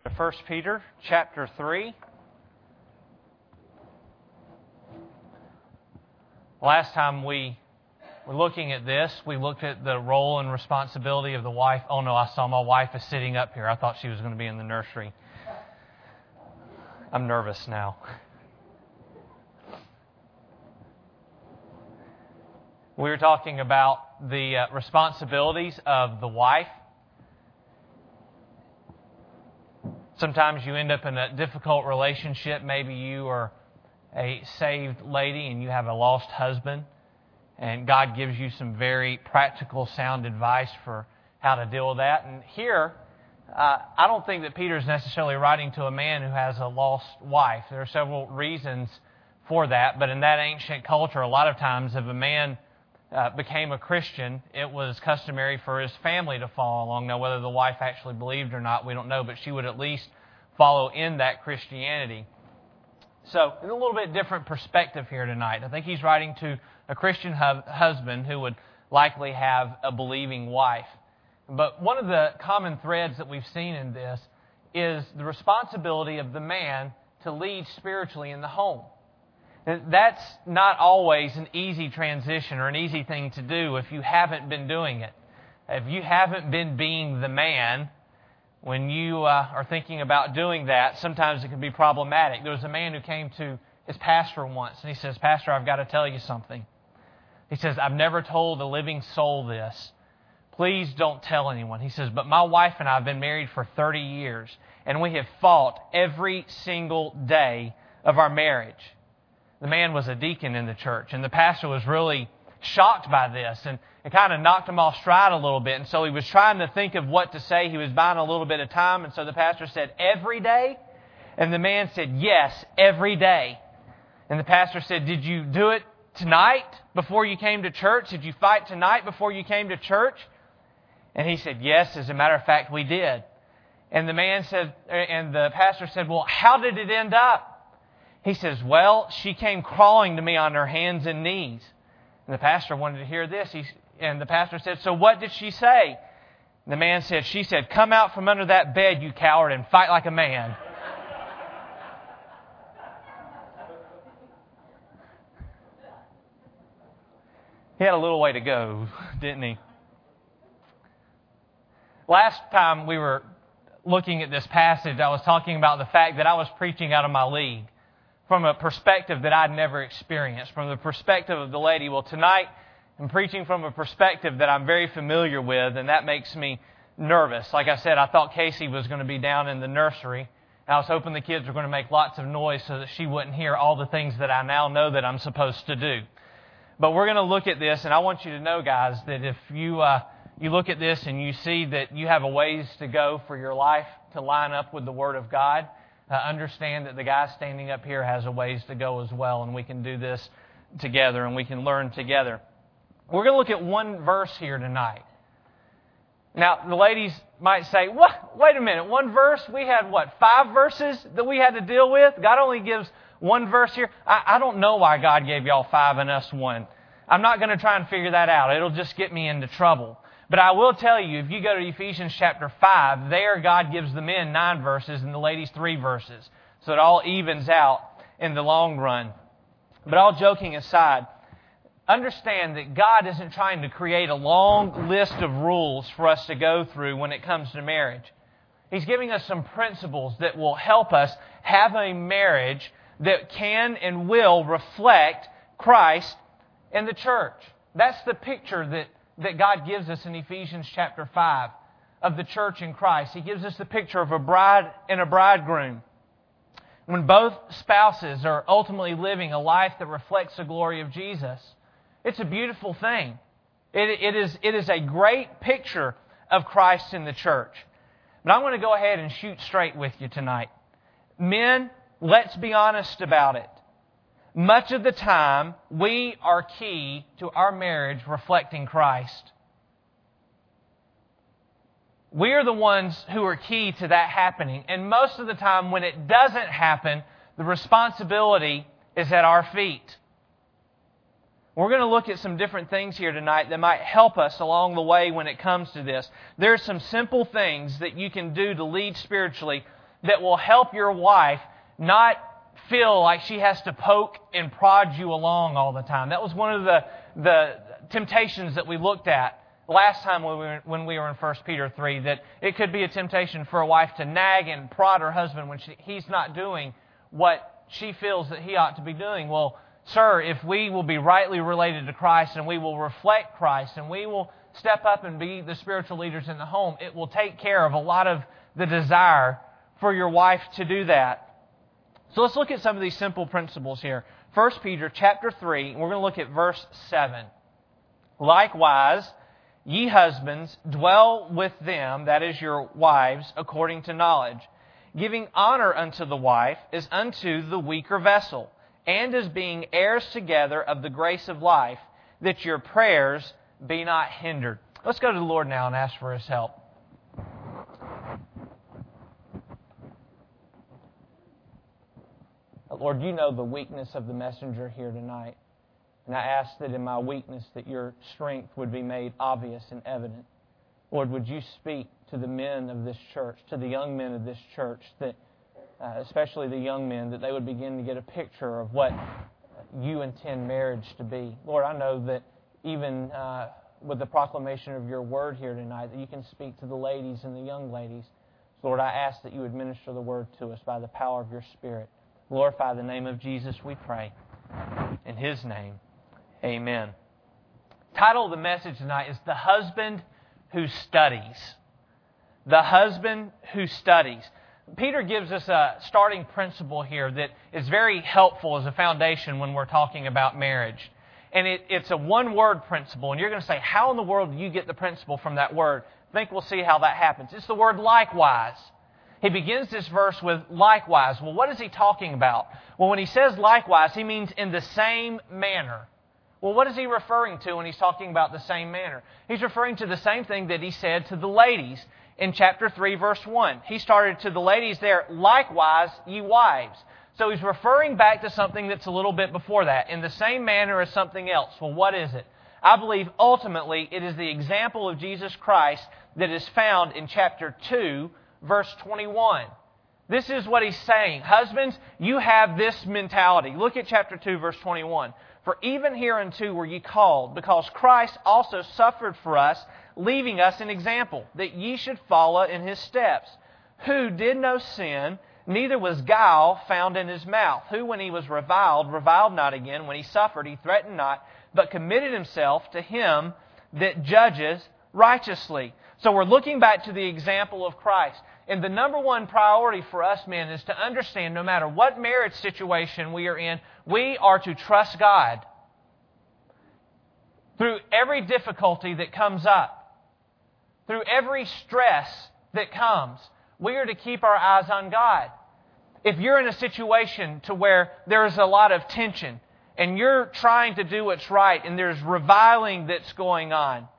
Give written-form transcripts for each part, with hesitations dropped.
1 Peter chapter 3. Last time we were looking at this, we looked at the role and responsibility of the wife. Oh no, I saw my wife is sitting up here. I thought she was going to be in the nursery. I'm nervous now. We were talking about the responsibilities of the wife. Sometimes you end up in a difficult relationship. Maybe you are a saved lady and you have a lost husband. And God gives you some very practical, sound advice for how to deal with that. And here, I don't think that Peter is necessarily writing to a man who has a lost wife. There are several reasons for that. But in that ancient culture, a lot of times if a man became a Christian, it was customary for his family to follow along. Now, whether the wife actually believed or not, we don't know, but she would at least follow in that Christianity. So, in a little bit different perspective here tonight. I think he's writing to a Christian husband who would likely have a believing wife. But one of the common threads that we've seen in this is the responsibility of the man to lead spiritually in the home. That's not always an easy transition or an easy thing to do if you haven't been doing it. If you haven't been being the man, when you are thinking about doing that, sometimes it can be problematic. There was a man who came to his pastor once, and he says, "Pastor, I've got to tell you something." He says, "I've never told a living soul this. Please don't tell anyone." He says, "But my wife and I have been married for 30 years, and we have fought every single day of our marriage." The man was a deacon in the church, and the pastor was really shocked by this, and it kind of knocked him off stride a little bit. And so he was trying to think of what to say. He was buying a little bit of time, and so the pastor said, "Every day?" And the man said, "Yes, every day." And the pastor said, "Did you do it tonight before you came to church? Did you fight tonight before you came to church?" And he said, "Yes, as a matter of fact, we did." And the man said, and the pastor said, "Well, how did it end up?" He says, "Well, she came crawling to me on her hands and knees." And the pastor wanted to hear this. And the pastor said, "So what did she say?" And the man said, "She said, 'Come out from under that bed, you coward, and fight like a man.'" He had a little way to go, didn't he? Last time we were looking at this passage, I was talking about the fact that I was preaching out of my league from a perspective that I'd never experienced, from the perspective of the lady. Well, tonight I'm preaching from a perspective that I'm very familiar with, and that makes me nervous. Like I said, I thought Casey was going to be down in the nursery. I was hoping the kids were going to make lots of noise so that she wouldn't hear all the things that I now know that I'm supposed to do. But we're going to look at this, and I want you to know, guys, that if you look at this and you see that you have a ways to go for your life to line up with the Word of God, understand that the guy standing up here has a ways to go as well, and we can do this together and we can learn together. We're going to look at one verse here tonight. Now, the ladies might say, "What? Wait a minute, one verse? We had, 5 verses that we had to deal with? God only gives one verse here?" I don't know why God gave y'all 5 and us 1. I'm not going to try and figure that out. It'll just get me into trouble. But I will tell you, if you go to Ephesians chapter 5, there God gives the men 9 verses and the ladies 3 verses. So it all evens out in the long run. But all joking aside, understand that God isn't trying to create a long list of rules for us to go through when it comes to marriage. He's giving us some principles that will help us have a marriage that can and will reflect Christ in the church. That's the picture that God gives us in Ephesians chapter 5 of the church in Christ. He gives us the picture of a bride and a bridegroom. When both spouses are ultimately living a life that reflects the glory of Jesus, it's a beautiful thing. It is a great picture of Christ in the church. But I'm going to go ahead and shoot straight with you tonight. Men, let's be honest about it. Much of the time, we are key to our marriage reflecting Christ. We are the ones who are key to that happening. And most of the time, when it doesn't happen, the responsibility is at our feet. We're going to look at some different things here tonight that might help us along the way when it comes to this. There are some simple things that you can do to lead spiritually that will help your wife not feel like she has to poke and prod you along all the time. That was one of the temptations that we looked at last time when we were in 1 Peter 3, that it could be a temptation for a wife to nag and prod her husband when he's not doing what she feels that he ought to be doing. Well, sir, if we will be rightly related to Christ and we will reflect Christ and we will step up and be the spiritual leaders in the home, it will take care of a lot of the desire for your wife to do that. So let's look at some of these simple principles here. 1 Peter chapter 3, we're going to look at verse 7. Likewise, ye husbands, dwell with them, that is your wives, according to knowledge, giving honor unto the wife as unto the weaker vessel, and as being heirs together of the grace of life, that your prayers be not hindered. Let's go to the Lord now and ask for His help. Lord, you know the weakness of the messenger here tonight. And I ask that in my weakness that your strength would be made obvious and evident. Lord, would you speak to the men of this church, to the young men of this church, that especially the young men, that they would begin to get a picture of what you intend marriage to be. Lord, I know that even with the proclamation of your word here tonight, that you can speak to the ladies and the young ladies. So Lord, I ask that you would minister the word to us by the power of your Spirit. Glorify the name of Jesus, we pray. In His name, amen. Title of the message tonight is The Husband Who Studies. The Husband Who Studies. Peter gives us a starting principle here that is very helpful as a foundation when we're talking about marriage. And it's a one-word principle. And you're going to say, how in the world do you get the principle from that word? I think we'll see how that happens. It's the word likewise. He begins this verse with likewise. Well, what is he talking about? Well, when he says likewise, he means in the same manner. Well, what is he referring to when he's talking about the same manner? He's referring to the same thing that he said to the ladies in chapter 3, verse 1. He started to the ladies there, likewise, ye wives. So he's referring back to something that's a little bit before that, in the same manner as something else. Well, what is it? I believe ultimately it is the example of Jesus Christ that is found in chapter 2, verse 21. This is what he's saying. Husbands, you have this mentality. Look at chapter 2, verse 21. For even hereunto were ye called, because Christ also suffered for us, leaving us an example, that ye should follow in His steps, who did no sin, neither was guile found in His mouth, who when He was reviled not again, when He suffered, He threatened not, but committed Himself to Him that judges righteously. So we're looking back to the example of Christ. And the number one priority for us men is to understand no matter what marriage situation we are in, we are to trust God through every difficulty that comes up, through every stress that comes. We are to keep our eyes on God. If you're in a situation to where there's a lot of tension and you're trying to do what's right and there's reviling that's going on,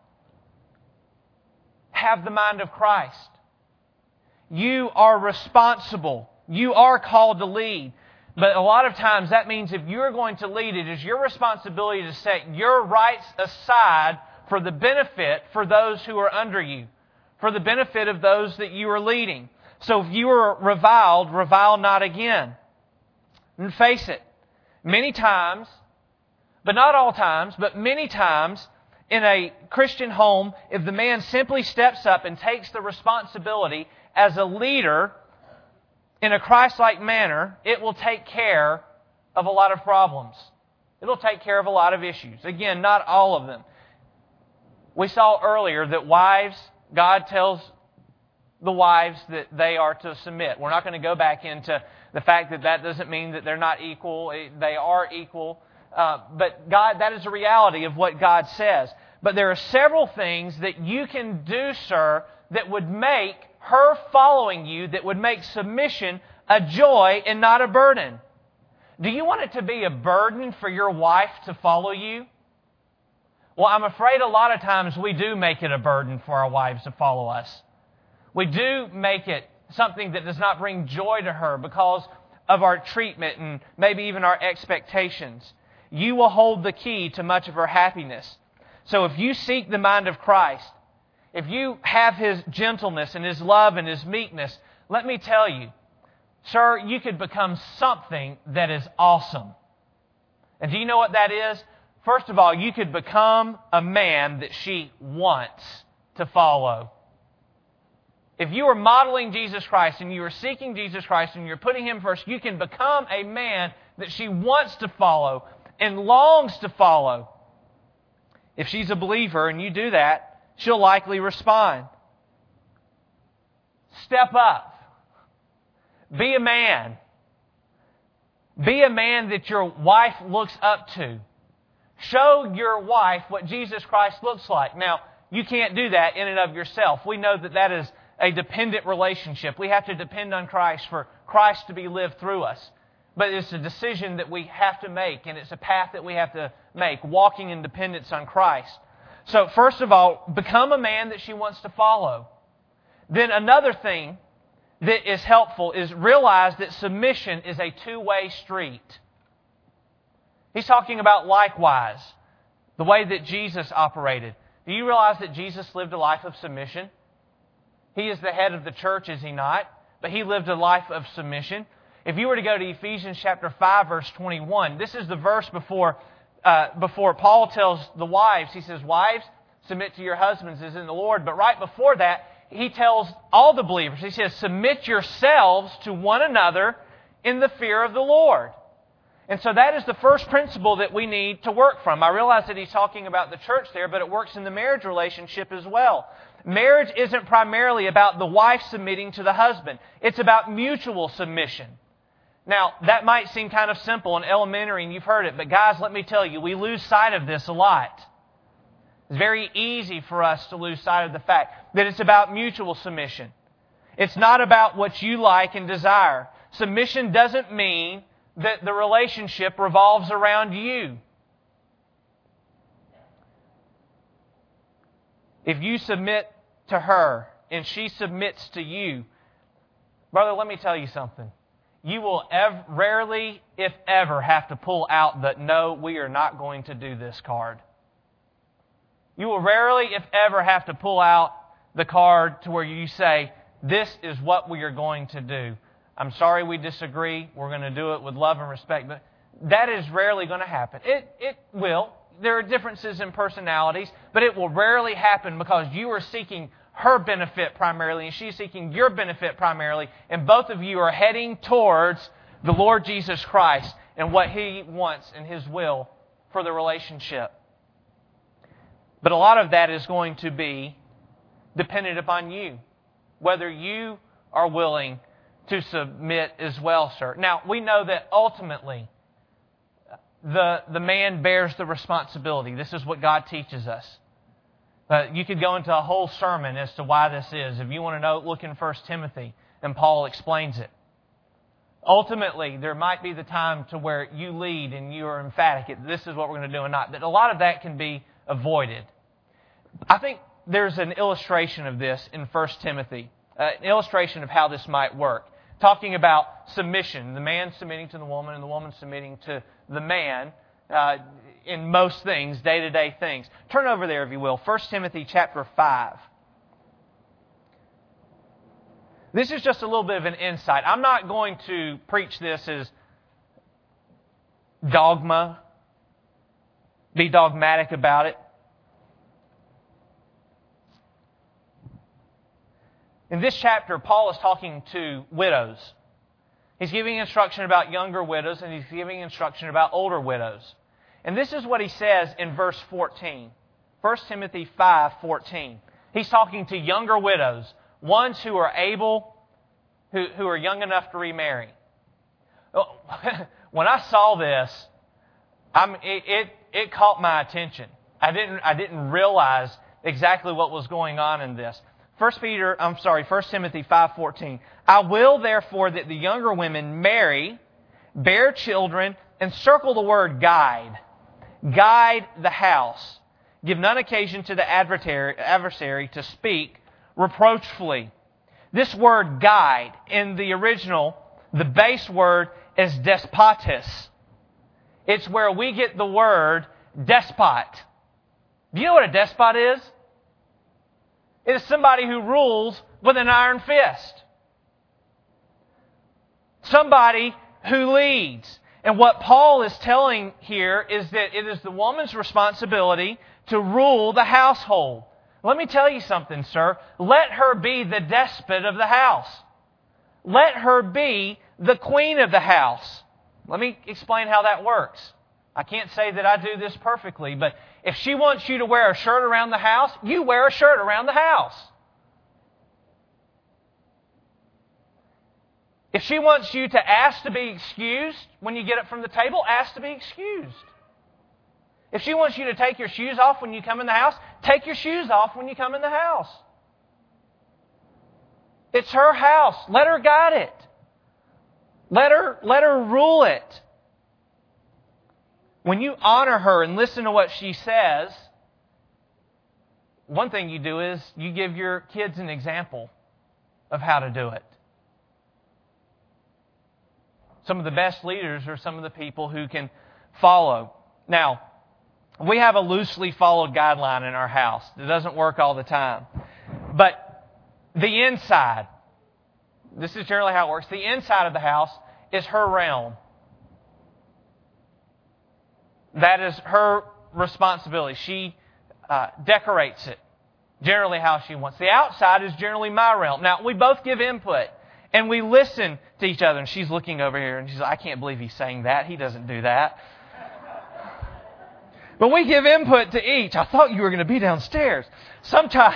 have the mind of Christ. You are responsible. You are called to lead. But a lot of times that means if you're going to lead, it is your responsibility to set your rights aside for the benefit for those who are under you, for the benefit of those that you are leading. So if you are reviled, revile not again. And face it, many times, but not all times, but many times, in a Christian home, if the man simply steps up and takes the responsibility as a leader in a Christ-like manner, it will take care of a lot of problems. It'll take care of a lot of issues. Again, not all of them. We saw earlier that wives, God tells the wives that they are to submit. We're not going to go back into the fact that that doesn't mean that they're not equal. They are equal. But God, that is a reality of what God says. But there are several things that you can do, sir, that would make her following you, that would make submission a joy and not a burden. Do you want it to be a burden for your wife to follow you? Well, I'm afraid a lot of times we do make it a burden for our wives to follow us. We do make it something that does not bring joy to her because of our treatment and maybe even our expectations. You will hold the key to much of her happiness. So if you seek the mind of Christ, if you have His gentleness and His love and His meekness, let me tell you, Sir, you could become something that is awesome. And do you know what that is? First of all, you could become a man that she wants to follow. If you are modeling Jesus Christ and you are seeking Jesus Christ and you're putting Him first, you can become a man that she wants to follow and longs to follow. If she's a believer and you do that, she'll likely respond. Step up. Be a man. Be a man that your wife looks up to. Show your wife what Jesus Christ looks like. Now, you can't do that in and of yourself. We know that that is a dependent relationship. We have to depend on Christ for Christ to be lived through us. But it's a decision that we have to make, and it's a path that we have to make, walking in dependence on Christ. So, first of all, become a man that she wants to follow. Then another thing that is helpful is realize that submission is a two-way street. He's talking about likewise, the way that Jesus operated. Do you realize that Jesus lived a life of submission? He is the head of the church, is He not? But He lived a life of submission. If you were to go to Ephesians chapter 5, verse 21, this is the verse before Paul tells the wives. He says, "Wives, submit to your husbands as in the Lord." But right before that, he tells all the believers, he says, "Submit yourselves to one another in the fear of the Lord." And so that is the first principle that we need to work from. I realize that he's talking about the church there, but it works in the marriage relationship as well. Marriage isn't primarily about the wife submitting to the husband. It's about mutual submission. Now, that might seem kind of simple and elementary, and you've heard it, but guys, let me tell you, we lose sight of this a lot. It's very easy for us to lose sight of the fact that it's about mutual submission. It's not about what you like and desire. Submission doesn't mean that the relationship revolves around you. If you submit to her and she submits to you, brother, let me tell you something. You will rarely, if ever, have to pull out the "no, we are not going to do this" card. You will rarely, if ever, have to pull out the card to where you say, "This is what we are going to do. I'm sorry we disagree. We're going to do it with love and respect." But that is rarely going to happen. It will. There are differences in personalities, but it will rarely happen because you are seeking her benefit primarily and she's seeking your benefit primarily, and both of you are heading towards the Lord Jesus Christ and what He wants and His will for the relationship. But a lot of that is going to be dependent upon you, whether you are willing to submit as well, sir. Now, we know that ultimately the man bears the responsibility. This is what God teaches us. You could go into a whole sermon as to why this is. If you want to know, look in 1 Timothy, and Paul explains it. Ultimately, there might be the time to where you lead and you are emphatic. This is what we're going to do and not. But a lot of that can be avoided. I think there's an illustration of this in 1 Timothy, an illustration of how this might work. Talking about submission, the man submitting to the woman and the woman submitting to the man in most things, day-to-day things. Turn over there, if you will, 1 Timothy chapter 5. This is just a little bit of an insight. I'm not going to preach this as dogma, be dogmatic about it. In this chapter, Paul is talking to widows. He's giving instruction about younger widows, and he's giving instruction about older widows. And this is what he says in verse 14. 1 Timothy 5:14. He's talking to younger widows, ones who are able, who are young enough to remarry. When I saw this, it caught my attention. I didn't realize exactly what was going on in this. 1 Timothy 5:14. "I will therefore that the younger women marry, bear children," and circle the word guide. "Guide the house. Give none occasion to the adversary to speak reproachfully." This word guide, in the original, the base word is despotes. It's where we get the word despot. Do you know what a despot is? It is somebody who rules with an iron fist. Somebody who leads. And what Paul is telling here is that it is the woman's responsibility to rule the household. Let me tell you something, sir. Let her be the despot of the house. Let her be the queen of the house. Let me explain how that works. I can't say that I do this perfectly, but if she wants you to wear a shirt around the house, you wear a shirt around the house. If she wants you to ask to be excused when you get up from the table, ask to be excused. If she wants you to take your shoes off when you come in the house, take your shoes off when you come in the house. It's her house. Let her guide it. Let her rule it. When you honor her and listen to what she says, one thing you do is you give your kids an example of how to do it. Some of the best leaders are some of the people who can follow. Now, we have a loosely followed guideline in our house. It doesn't work all the time. But the inside, this is generally how it works. The inside of the house is her realm. That is her responsibility. She decorates it generally how she wants. The outside is generally my realm. Now, we both give input. And we listen to each other. And she's looking over here and she's like, I can't believe he's saying that. He doesn't do that. But we give input to each. I thought you were going to be downstairs. Sometimes.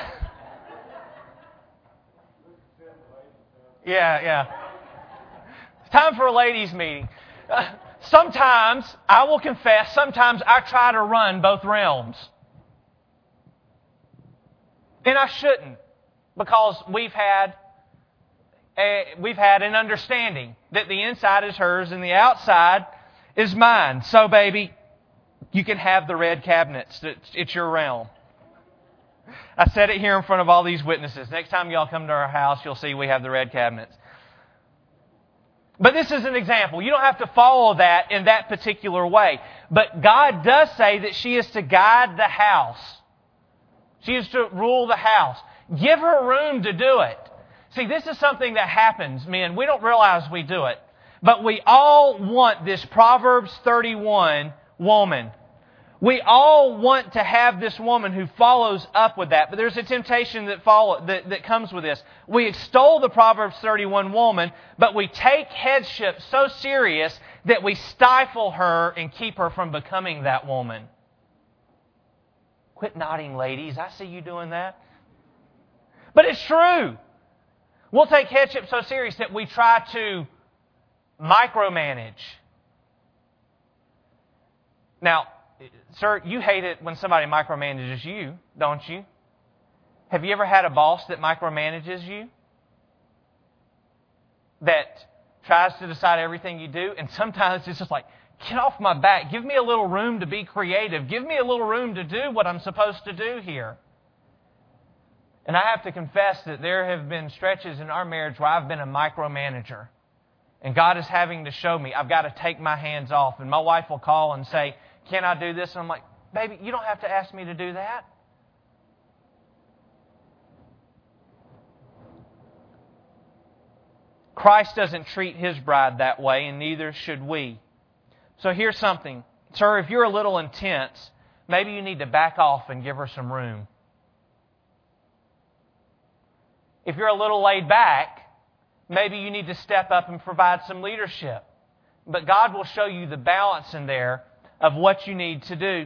Yeah. It's time for a ladies' meeting. Sometimes, I will confess, sometimes I try to run both realms. And I shouldn't. Because we've had an understanding that the inside is hers and the outside is mine. So, baby, you can have the red cabinets. It's your realm. I said it here in front of all these witnesses. Next time y'all come to our house, you'll see we have the red cabinets. But this is an example. You don't have to follow that in that particular way. But God does say that she is to guide the house. She is to rule the house. Give her room to do it. See, this is something that happens, men. We don't realize we do it. But we all want this Proverbs 31 woman. We all want to have this woman who follows up with that. But there's a temptation that comes with this. We extol the Proverbs 31 woman, but we take headship so serious that we stifle her and keep her from becoming that woman. Quit nodding, ladies. I see you doing that. But it's true. We'll take headship so serious that we try to micromanage. Now, sir, you hate it when somebody micromanages you, don't you? Have you ever had a boss that micromanages you? That tries to decide everything you do? And sometimes it's just like, get off my back. Give me a little room to be creative. Give me a little room to do what I'm supposed to do here. And I have to confess that there have been stretches in our marriage where I've been a micromanager. And God is having to show me I've got to take my hands off. And my wife will call and say, can I do this? And I'm like, baby, you don't have to ask me to do that. Christ doesn't treat His bride that way, and neither should we. So here's something. Sir, if you're a little intense, maybe you need to back off and give her some room. If you're a little laid back, maybe you need to step up and provide some leadership. But God will show you the balance in there of what you need to do.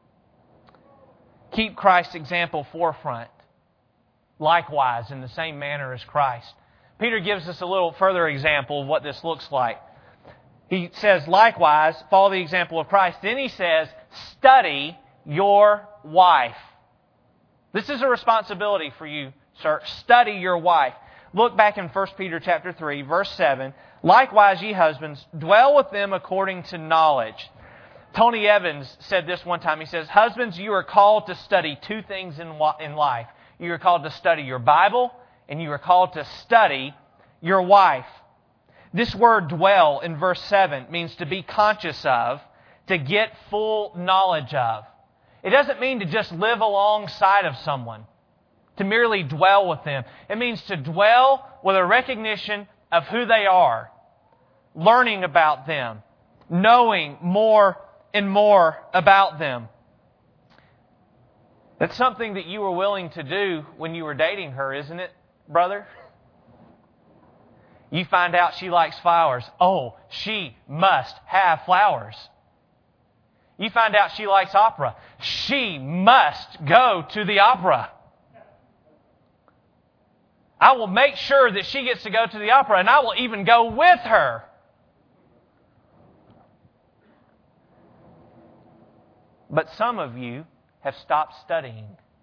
Keep Christ's example forefront. Likewise, in the same manner as Christ. Peter gives us a little further example of what this looks like. He says, likewise, follow the example of Christ. Then he says, study your wife. This is a responsibility for you, sir. Study your wife. Look back in 1 Peter chapter 3, verse 7. Likewise, ye husbands, dwell with them according to knowledge. Tony Evans said this one time. He says, husbands, you are called to study two things in life. You are called to study your Bible, and you are called to study your wife. This word dwell in verse 7 means to be conscious of, to get full knowledge of. It doesn't mean to just live alongside of someone, to merely dwell with them. It means to dwell with a recognition of who they are. learning about them, knowing more and more about them. That's something that you were willing to do when you were dating her, isn't it, brother? You find out she likes flowers. Oh, she must have flowers. You find out she likes opera. She must go to the opera. I will make sure that she gets to go to the opera, and I will even go with her. But some of you have stopped studying.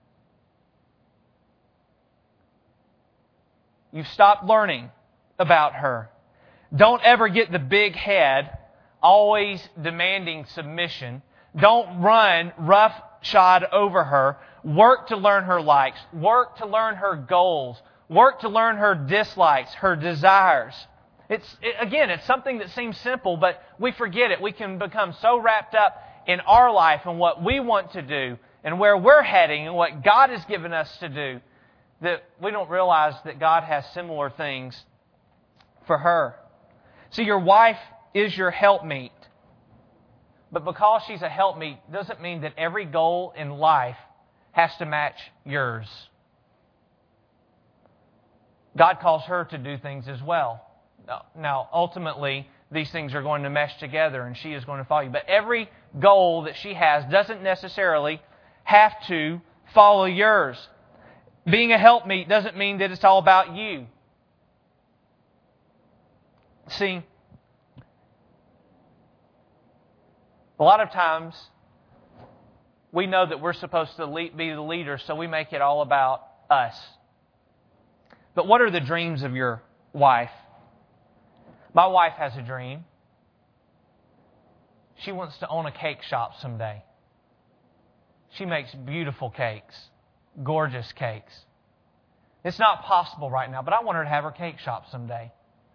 You've stopped learning about her. Don't ever get the big head, always demanding submission. Don't run roughshod over her. Work to learn her likes. Work to learn her goals. Work to learn her dislikes, her desires. It's something that seems simple, but we forget it. We can become so wrapped up in our life and what we want to do and where we're heading and what God has given us to do that we don't realize that God has similar things for her. See, your wife is your helpmeet. But because she's a helpmeet doesn't mean that every goal in life has to match yours. God calls her to do things as well. Now, ultimately, these things are going to mesh together and she is going to follow you. But every goal that she has doesn't necessarily have to follow yours. Being a helpmeet doesn't mean that it's all about you. See, a lot of times we know that we're supposed to be the leader, so we make it all about us. But what are the dreams of your wife? My wife has a dream. She wants to own a cake shop someday. She makes beautiful cakes, gorgeous cakes. It's not possible right now, but I want her to have her cake shop someday.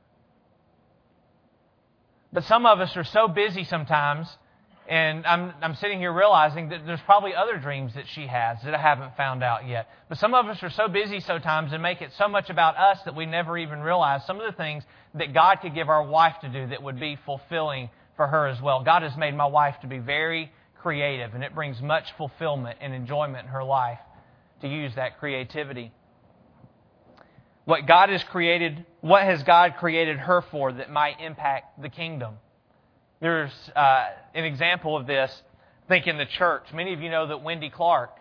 But some of us are so busy sometimes, and I'm sitting here realizing that there's probably other dreams that she has that I haven't found out yet. But some of us are so busy sometimes and make it so much about us that we never even realize some of the things that God could give our wife to do that would be fulfilling for her as well. God has made my wife to be very creative, and it brings much fulfillment and enjoyment in her life to use that creativity. What has God created her for that might impact the kingdom? There's an example of this, I think, in the church. Many of you know that Wendy Clark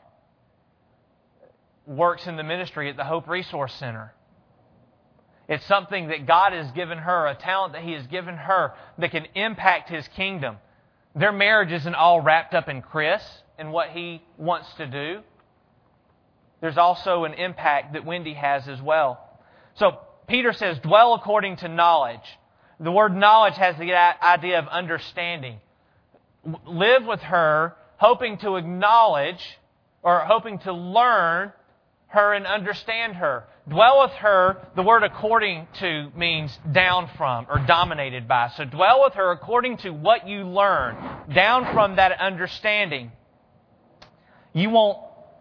works in the ministry at the Hope Resource Center. It's something that God has given her, a talent that He has given her that can impact His kingdom. Their marriage isn't all wrapped up in Chris and what he wants to do. There's also an impact that Wendy has as well. So Peter says, dwell according to knowledge. The word knowledge has the idea of understanding. Live with her, hoping to acknowledge or hoping to learn her and understand her. Dwell with her, the word according to means down from or dominated by. So dwell with her according to what you learn, down from that understanding. You won't,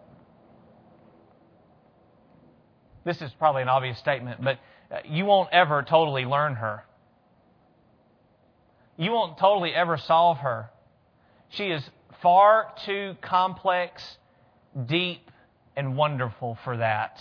this is probably an obvious statement, but you won't ever totally learn her. You won't totally ever solve her. She is far too complex, deep, and wonderful for that.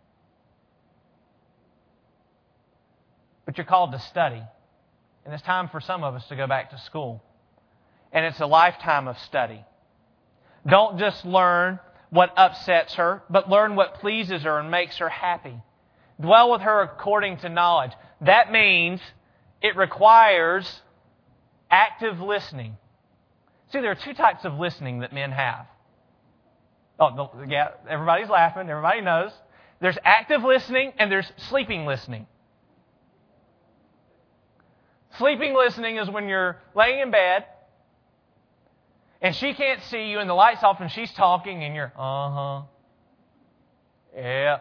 But you're called to study. And it's time for some of us to go back to school. And it's a lifetime of study. Don't just learn what upsets her, but learn what pleases her and makes her happy. Dwell with her according to knowledge. That means it requires active listening. See, there are two types of listening that men have. Oh, yeah, everybody's laughing. Everybody knows. There's active listening and there's sleeping listening. Sleeping listening is when you're laying in bed and she can't see you and the light's off and she's talking and you're, yeah,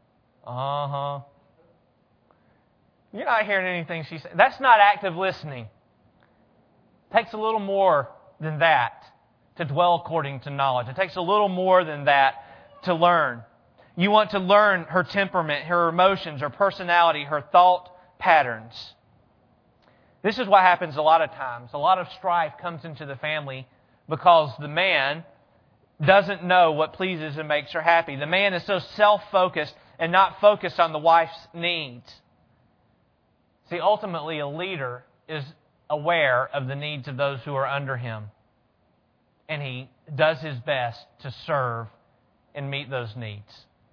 You're not hearing anything she says. That's not active listening. It takes a little more than that to dwell according to knowledge. It takes a little more than that to learn. You want to learn her temperament, her emotions, her personality, her thought patterns. This is what happens a lot of times. A lot of strife comes into the family because the man doesn't know what pleases and makes her happy. The man is so self-focused and not focused on the wife's needs. See, ultimately, a leader is aware of the needs of those who are under him. And he does his best to serve and meet those needs.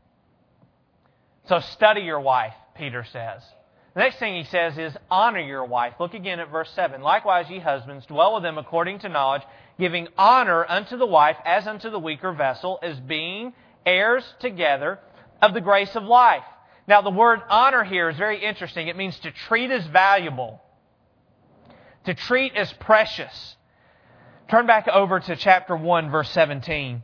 So study your wife, Peter says. The next thing he says is, honor your wife. Look again at verse 7. Likewise, ye husbands, dwell with them according to knowledge, giving honor unto the wife as unto the weaker vessel, as being heirs together of the grace of life. Now, the word honor here is very interesting. It means to treat as valuable, to treat as precious. Turn back over to chapter 1, verse 17.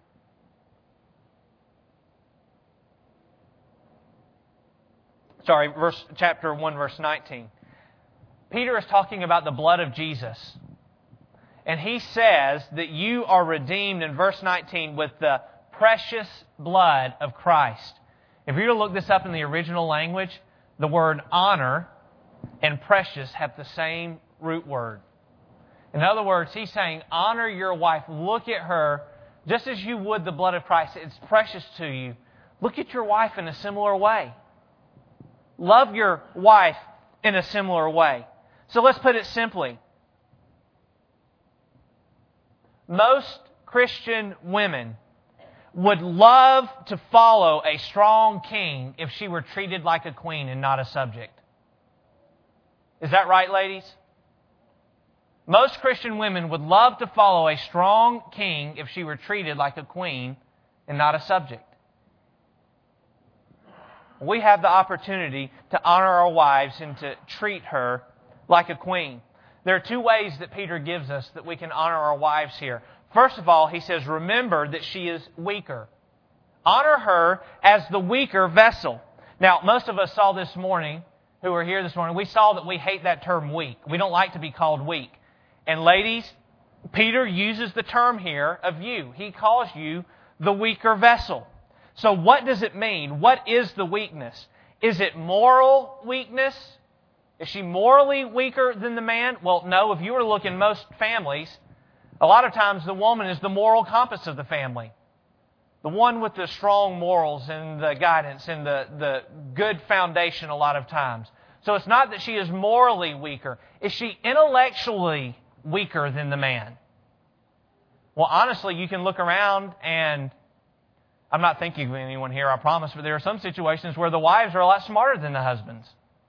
Chapter 1, verse 19. Peter is talking about the blood of Jesus. And he says that you are redeemed in verse 19 with the precious blood of Christ. If you were to look this up in the original language, the word honor and precious have the same root word. In other words, he's saying, honor your wife. Look at her just as you would the blood of Christ. It's precious to you. Look at your wife in a similar way. Love your wife in a similar way. So let's put it simply. Most Christian women would love to follow a strong king if she were treated like a queen and not a subject. Is that right, ladies? Most Christian women would love to follow a strong king if she were treated like a queen and not a subject. We have the opportunity to honor our wives and to treat her like a queen. There are two ways that Peter gives us that we can honor our wives here. First of all, he says, remember that she is weaker. Honor her as the weaker vessel. Now, most of us saw this morning, who were here this morning, we saw that we hate that term weak. We don't like to be called weak. And ladies, Peter uses the term here of you. He calls you the weaker vessel. So what does it mean? What is the weakness? Is it moral weakness? Is she morally weaker than the man? Well, no. If you were to look in most families, a lot of times the woman is the moral compass of the family. The one with the strong morals and the guidance and the good foundation a lot of times. So it's not that she is morally weaker. Is she intellectually weaker than the man? Well, honestly, you can look around and I'm not thinking of anyone here, I promise, but there are some situations where the wives are a lot smarter than the husbands.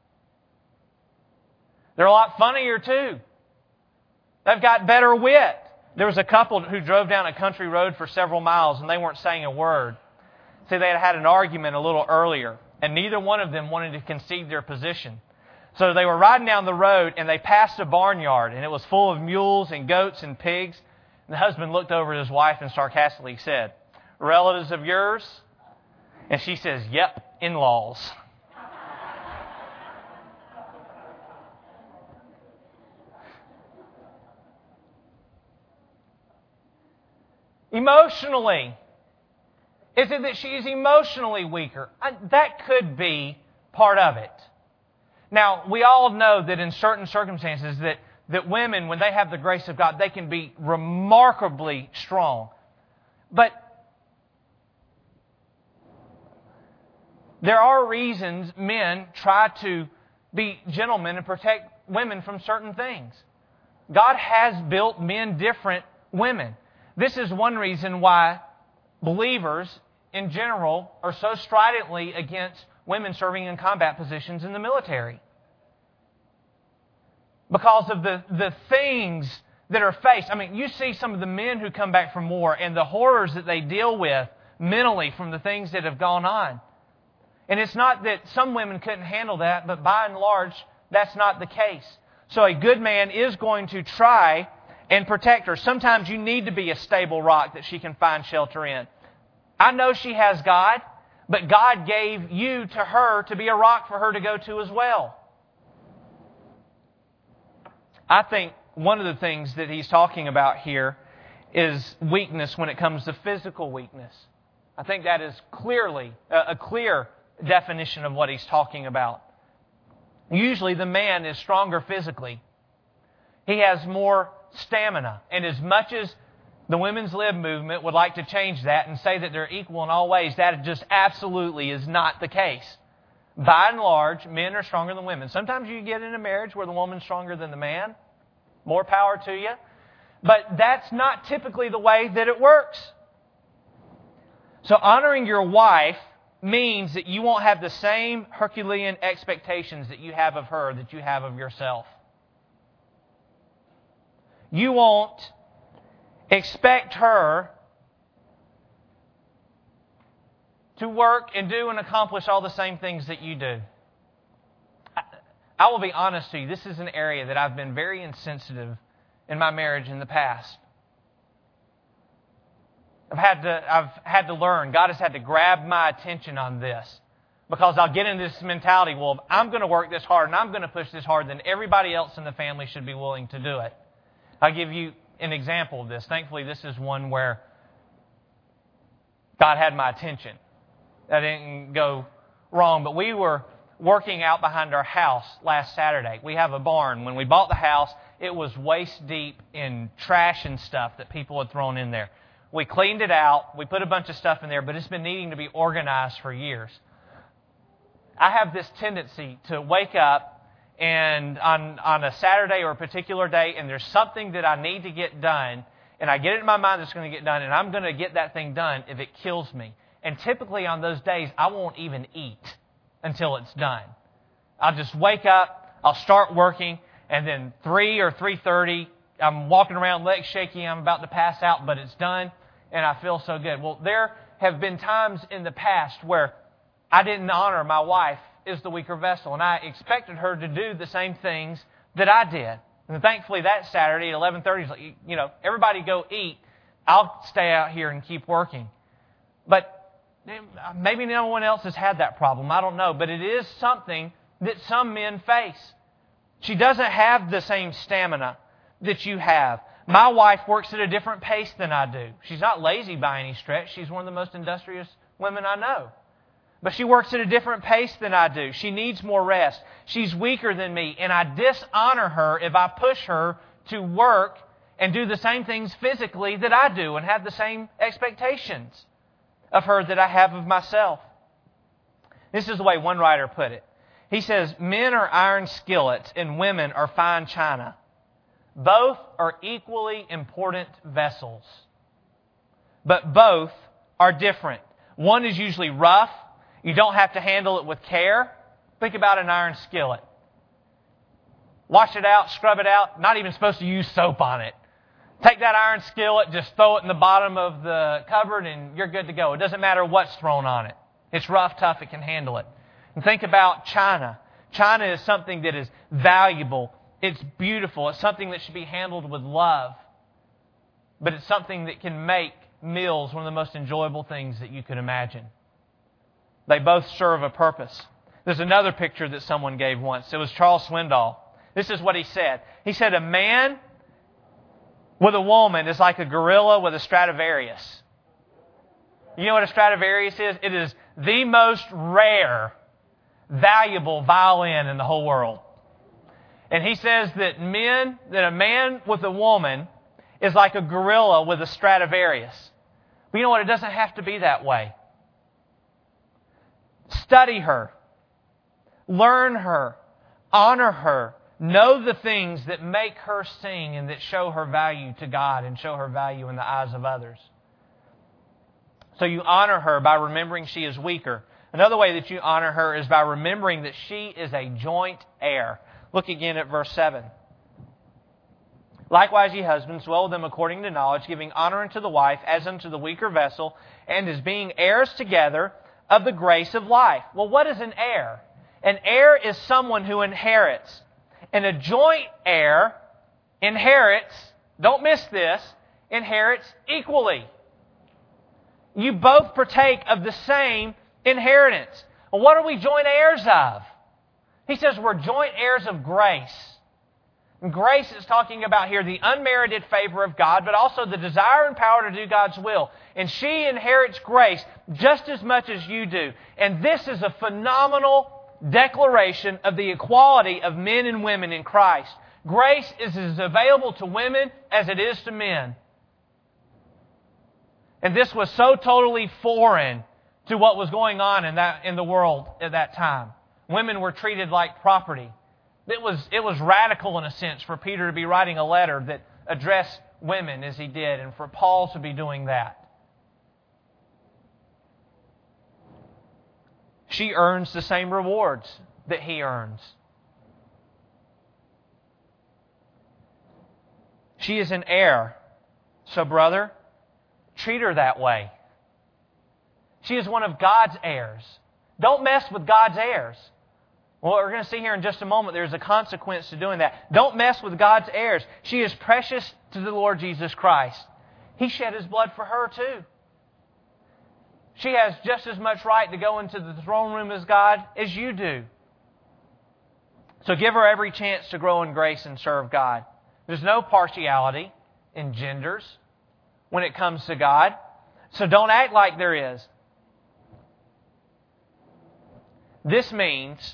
They're a lot funnier too. They've got better wit. There was a couple who drove down a country road for several miles and they weren't saying a word. See, they had an argument a little earlier and neither one of them wanted to concede their position. So they were riding down the road and they passed a barnyard and it was full of mules and goats and pigs. And the husband looked over at his wife and sarcastically said, relatives of yours? And she says, yep, in-laws. Emotionally. Is it that she is emotionally weaker? That could be part of it. Now, we all know that in certain circumstances that women, when they have the grace of God, they can be remarkably strong. But there are reasons men try to be gentlemen and protect women from certain things. God has built men different women. This is one reason why believers in general are so stridently against women serving in combat positions in the military. Because of the things that are faced. I mean, you see some of the men who come back from war and the horrors that they deal with mentally from the things that have gone on. And it's not that some women couldn't handle that, but by and large, that's not the case. So a good man is going to try and protect her. Sometimes you need to be a stable rock that she can find shelter in. I know she has God, but God gave you to her to be a rock for her to go to as well. I think one of the things that he's talking about here is weakness when it comes to physical weakness. I think that is clearly a clear definition of what he's talking about. Usually the man is stronger physically He has more stamina. And as much as the women's lib movement would like to change that and say that they're equal in all ways, that just absolutely is not the case. By and large, men are stronger than women. Sometimes you get in a marriage where the woman's stronger than the man. More power to you. But that's not typically the way that it works. So honoring your wife means that you won't have the same Herculean expectations that you have of her that you have of yourself. You won't expect her to work and do and accomplish all the same things that you do. I will be honest to you, this is an area that I've been very insensitive in my marriage in the past. I've had to learn. God has had to grab my attention on this. Because I'll get into this mentality, well, if I'm going to work this hard and I'm going to push this hard, then everybody else in the family should be willing to do it. I'll give you an example of this. Thankfully, this is one where God had my attention. That didn't go wrong, but we were working out behind our house last Saturday. We have a barn. When we bought the house, it was waist deep in trash and stuff that people had thrown in there. We cleaned it out. We put a bunch of stuff in there, but it's been needing to be organized for years. I have this tendency to wake up and on a Saturday or a particular day, and there's something that I need to get done, and I get it in my mind that's going to get done, and I'm going to get that thing done if it kills me. And typically on those days, I won't even eat until it's done. I'll just wake up, I'll start working, and then 3 or 3:30, I'm walking around, legs shaky, I'm about to pass out, but it's done, and I feel so good. Well, there have been times in the past where I didn't honor my wife as the weaker vessel, and I expected her to do the same things that I did. And thankfully that Saturday at 11:30, everybody go eat. I'll stay out here and keep working. But maybe no one else has had that problem. I don't know. But it is something that some men face. She doesn't have the same stamina that you have. My wife works at a different pace than I do. She's not lazy by any stretch. She's one of the most industrious women I know. But she works at a different pace than I do. She needs more rest. She's weaker than me, and I dishonor her if I push her to work and do the same things physically that I do and have the same expectations of her that I have of myself. This is the way one writer put it. He says, men are iron skillets and women are fine china. Both are equally important vessels, but both are different. One is usually rough. You don't have to handle it with care. Think about an iron skillet. Wash it out, scrub it out, not even supposed to use soap on it. Take that iron skillet, just throw it in the bottom of the cupboard, and you're good to go. It doesn't matter what's thrown on it. It's rough, tough, it can handle it. And think about china. China is something that is valuable. It's beautiful. It's something that should be handled with love. But it's something that can make meals one of the most enjoyable things that you could imagine. They both serve a purpose. There's another picture that someone gave once. It was Charles Swindoll. This is what he said. He said, a man with a woman is like a gorilla with a Stradivarius. You know what a Stradivarius is? It is the most rare, valuable violin in the whole world. And he says that a man with a woman is like a gorilla with a Stradivarius. But you know what? It doesn't have to be that way. Study her. Learn her. Honor her. Know the things that make her sing and that show her value to God and show her value in the eyes of others. So you honor her by remembering she is weaker. Another way that you honor her is by remembering that she is a joint heir. Look again at verse 7. Likewise, ye husbands, dwell with them according to knowledge, giving honor unto the wife as unto the weaker vessel, and as being heirs together of the grace of life. Well, what is an heir? An heir is someone who inherits. And a joint heir inherits, don't miss this, inherits equally. You both partake of the same inheritance. Well, what are we joint heirs of? He says we're joint heirs of grace. And grace is talking about here the unmerited favor of God, but also the desire and power to do God's will. And she inherits grace just as much as you do. And this is a phenomenal declaration of the equality of men and women in Christ. Grace is as available to women as it is to men. And this was so totally foreign to what was going on in the world at that time. Women were treated like property. It was radical in a sense for Peter to be writing a letter that addressed women as he did, and for Paul to be doing that. She earns the same rewards that he earns. She is an heir. So, brother, treat her that way. She is one of God's heirs. Don't mess with God's heirs. Well, we're going to see here in just a moment, there's a consequence to doing that. Don't mess with God's heirs. She is precious to the Lord Jesus Christ. He shed His blood for her too. She has just as much right to go into the throne room as God as you do. So give her every chance to grow in grace and serve God. There's no partiality in genders when it comes to God. So don't act like there is. This means,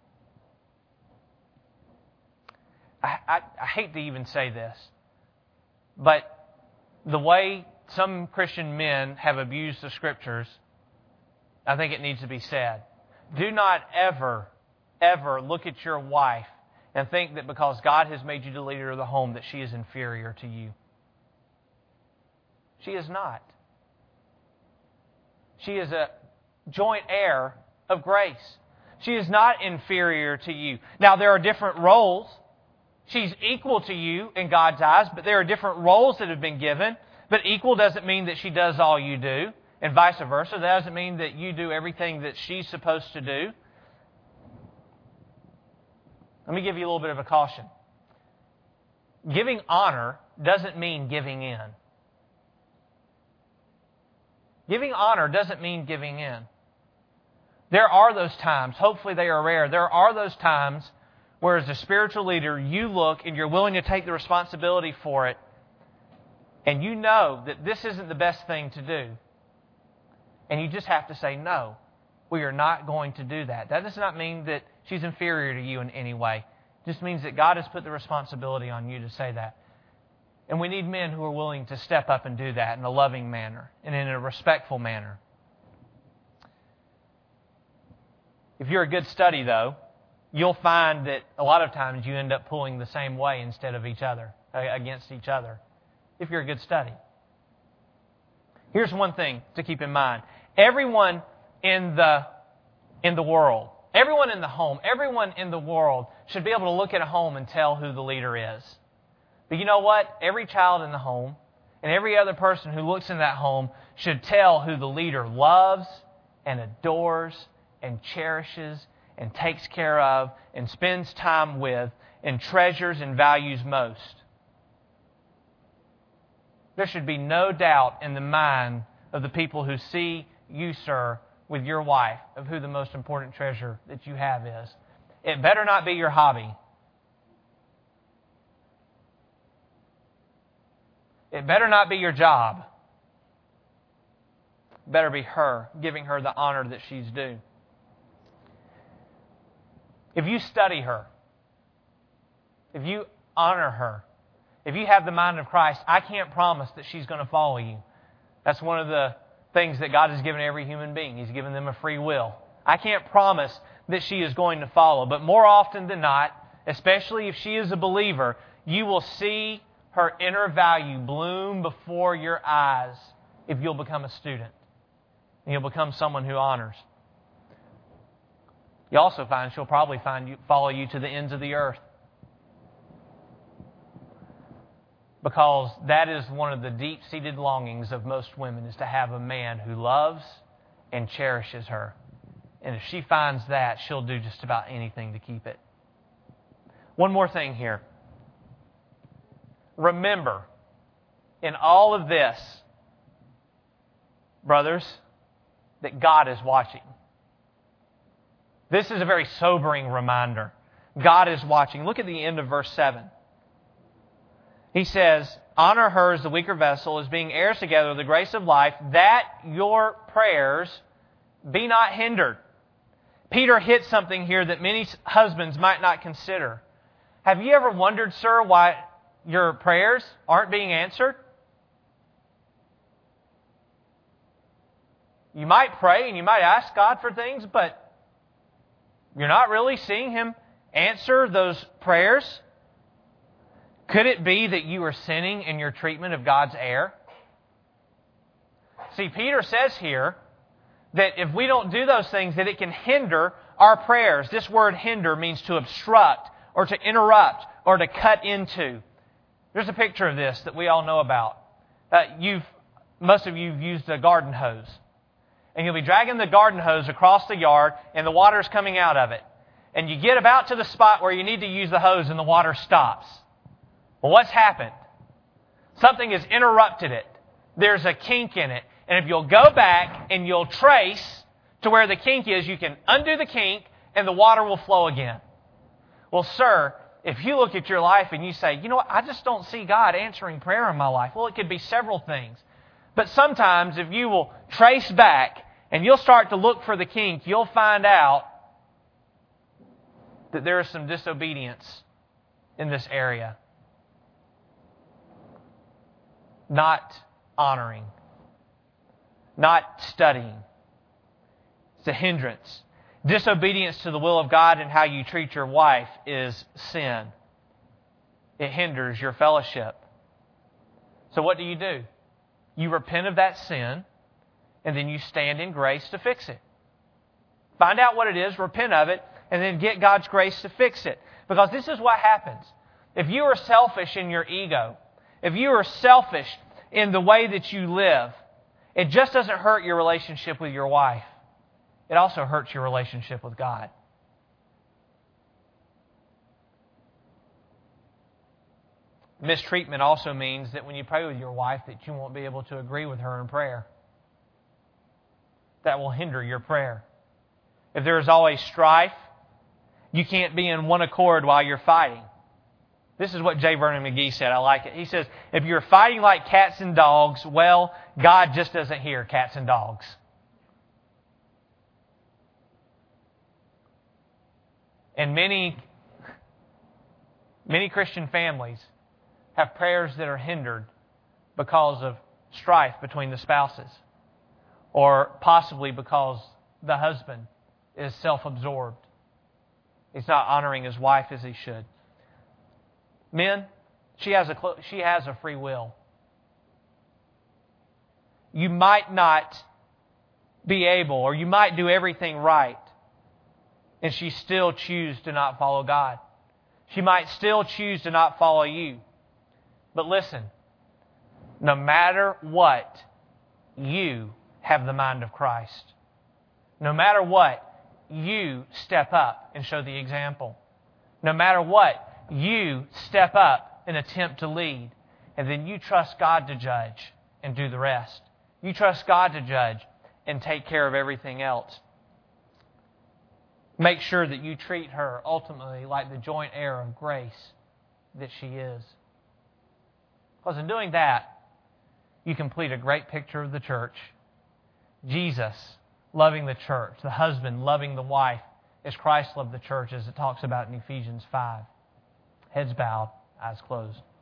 I hate to even say this, but the way some Christian men have abused the Scriptures, I think it needs to be said. Do not ever, ever look at your wife and think that because God has made you the leader of the home that she is inferior to you. She is not. She is a joint heir of grace. She is not inferior to you. Now, there are different roles. She's equal to you in God's eyes, but there are different roles that have been given. But equal doesn't mean that she does all you do, and vice versa. That doesn't mean that you do everything that she's supposed to do. Let me give you a little bit of a caution. Giving honor doesn't mean giving in. Giving honor doesn't mean giving in. There are those times, hopefully they are rare, there are those times where as a spiritual leader you look and you're willing to take the responsibility for it, and you know that this isn't the best thing to do. And you just have to say, no, we are not going to do that. That does not mean that she's inferior to you in any way. It just means that God has put the responsibility on you to say that. And we need men who are willing to step up and do that in a loving manner and in a respectful manner. If you're a good study, though, you'll find that a lot of times you end up pulling the same way instead of each other, against each other. If you're a good study. Here's one thing to keep in mind. Everyone in the world, everyone in the home, everyone in the world should be able to look at a home and tell who the leader is. But you know what? Every child in the home and every other person who looks in that home should tell who the leader loves and adores and cherishes and takes care of and spends time with and treasures and values most. There should be no doubt in the mind of the people who see you, sir, with your wife, of who the most important treasure that you have is. It better not be your hobby. It better not be your job. It better be her, giving her the honor that she's due. If you study her, if you honor her, if you have the mind of Christ, I can't promise that she's going to follow you. That's one of the things that God has given every human being. He's given them a free will. I can't promise that she is going to follow. But more often than not, especially if she is a believer, you will see her inner value bloom before your eyes if you'll become a student. And you'll become someone who honors. You also find she'll probably follow you to the ends of the earth. Because that is one of the deep-seated longings of most women, is to have a man who loves and cherishes her. And if she finds that, she'll do just about anything to keep it. One more thing here. Remember, in all of this, brothers, that God is watching. This is a very sobering reminder. God is watching. Look at the end of verse 7. He says, honor her as the weaker vessel, as being heirs together of the grace of life, that your prayers be not hindered. Peter hits something here that many husbands might not consider. Have you ever wondered, sir, why your prayers aren't being answered? You might pray and you might ask God for things, but you're not really seeing Him answer those prayers. Could it be that you are sinning in your treatment of God's heir? See, Peter says here that if we don't do those things, that it can hinder our prayers. This word hinder means to obstruct or to interrupt or to cut into. There's a picture of this that we all know about. Most of you have used a garden hose. And you'll be dragging the garden hose across the yard and the water's coming out of it. And you get about to the spot where you need to use the hose and the water stops. Well, what's happened? Something has interrupted it. There's a kink in it. And if you'll go back and you'll trace to where the kink is, you can undo the kink and the water will flow again. Well, sir, if you look at your life and you say, you know what, I just don't see God answering prayer in my life. Well, it could be several things. But sometimes if you will trace back and you'll start to look for the kink, you'll find out that there is some disobedience in this area. Not honoring. Not studying. It's a hindrance. Disobedience to the will of God and how you treat your wife is sin. It hinders your fellowship. So what do? You repent of that sin, and then you stand in grace to fix it. Find out what it is, repent of it, and then get God's grace to fix it. Because this is what happens. If you are selfish in your ego, if you are selfish in the way that you live, it just doesn't hurt your relationship with your wife. It also hurts your relationship with God. Mistreatment also means that when you pray with your wife that you won't be able to agree with her in prayer. That will hinder your prayer. If there is always strife, you can't be in one accord while you're fighting. This is what J. Vernon McGee said. I like it. He says, if you're fighting like cats and dogs, well, God just doesn't hear cats and dogs. And many Christian families have prayers that are hindered because of strife between the spouses, or possibly because the husband is self-absorbed. He's not honoring his wife as he should. Men, she has a free will. You might not be able, or you might do everything right, and she still choose to not follow God. She might still choose to not follow you. But listen, no matter what, you have the mind of Christ. No matter what, you step up and show the example. No matter what, you step up and attempt to lead. And then you trust God to judge and do the rest. You trust God to judge and take care of everything else. Make sure that you treat her ultimately like the joint heir of grace that she is. Because in doing that, you complete a great picture of the church. Jesus loving the church, the husband loving the wife as Christ loved the church, as it talks about in Ephesians 5. Heads bowed, eyes closed.